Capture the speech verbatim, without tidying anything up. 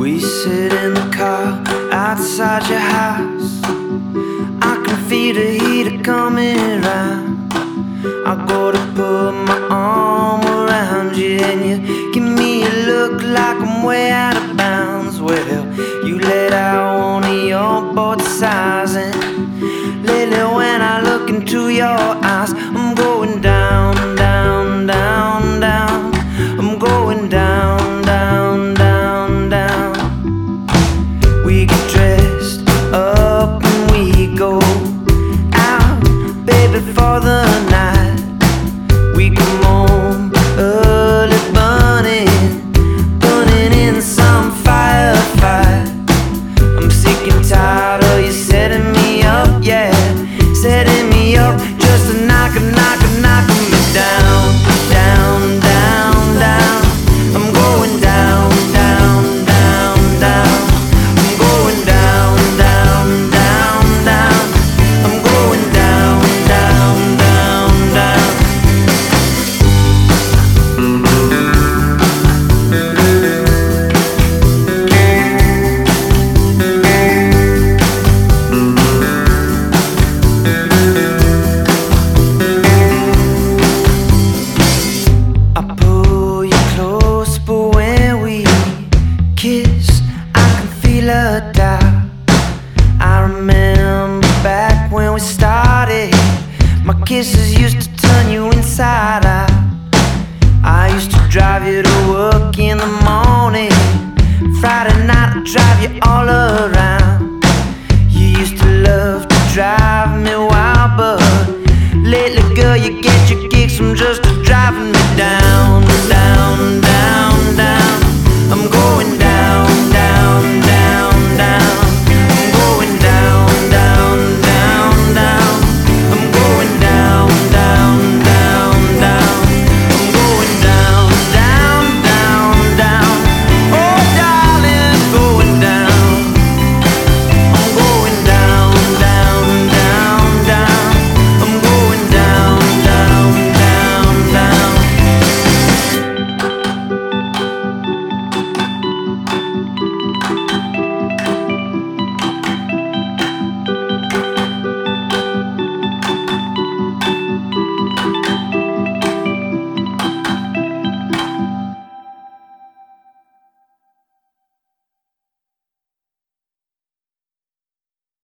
We sit in the car outside your house. I can feel the heat coming around. I go to put my arm around you, and you give me a look like I'm way out of bounds. Well, you let out one of your both sides, and lately when I look into your